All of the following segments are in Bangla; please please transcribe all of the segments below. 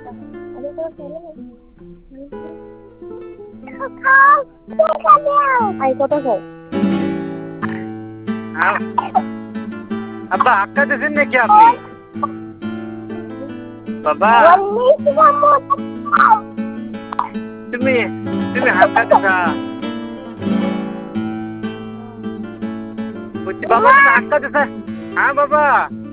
Ay, kota ko. আব্বা আক্কা দিয়েছেন নাকি আপনি? বাবা তুমি হাক্কা দিছা? বলছি বাবা তুমি হাক্কা দিছা? হ্যাঁ বাবা।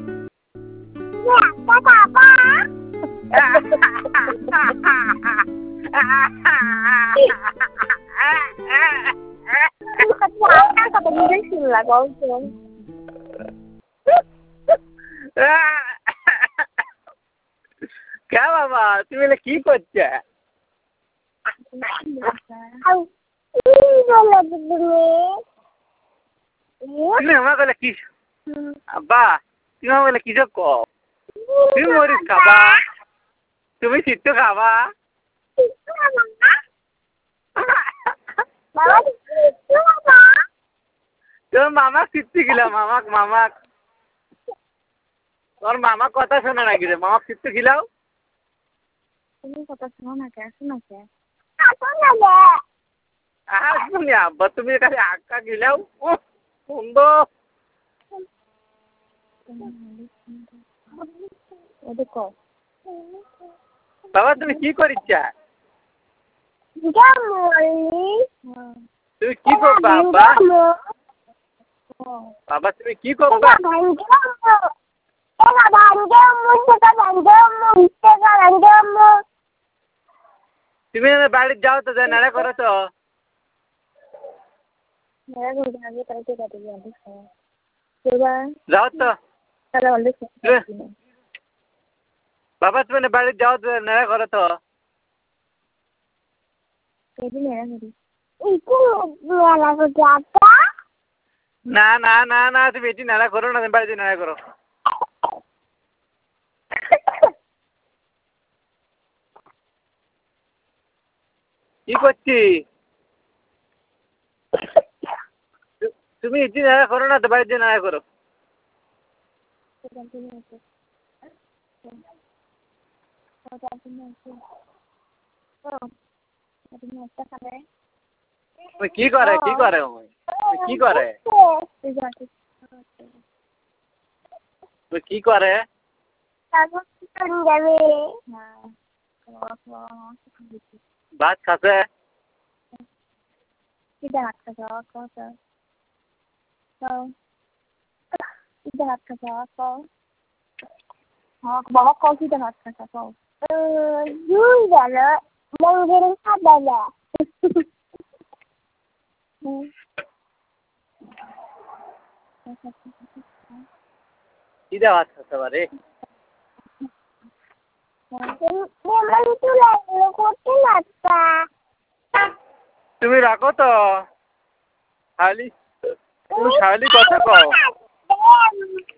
কে বাবা তুমি এলে কি করছে? তুমি আমার বলে কি আব্বা তুমি আমার বলে কিসব কও? তুমি মরিচ খাবা, তুমি সিট্টু খাবা। তোর মামা সিট্টু গিলা মামাক তোর মামা কথা শোনে নাকি রে? মামা সিট্টু গিলাও তুমি কথা শোনো না কে? শোনো কে? শুনি আব্বা তুমি খালি আক্কা গিলাও সুন্দর। বাবা তুমি কি করিচ্ছা? তুমি কি করবা আব্বা? বাবা তুমি কি করবা? তুমি বাড়িতে যাও তো যাই নাড়া করো তো। যাও তো বাবা তুমি বাড়িতে যাও তো নাড়া করো তো। না না না না তুমি এটি নাড়া করো না, তুমি বাড়িতে নাড়া করো। কি করছি? তুমি এটি নাড়া করো না তো বাড়িতে নাড়া করো। কি করে কি করে কি করে কি করে? ভাত খাচ্ছে? Bawa kau sudah makan kau. Juga lah, mau beri apa lah? Tidak ভাত খাচ্ছে বারে। Memang itu lagi kote mata. তুমি রাখো তো শালি, তুমি শালি কথা কও।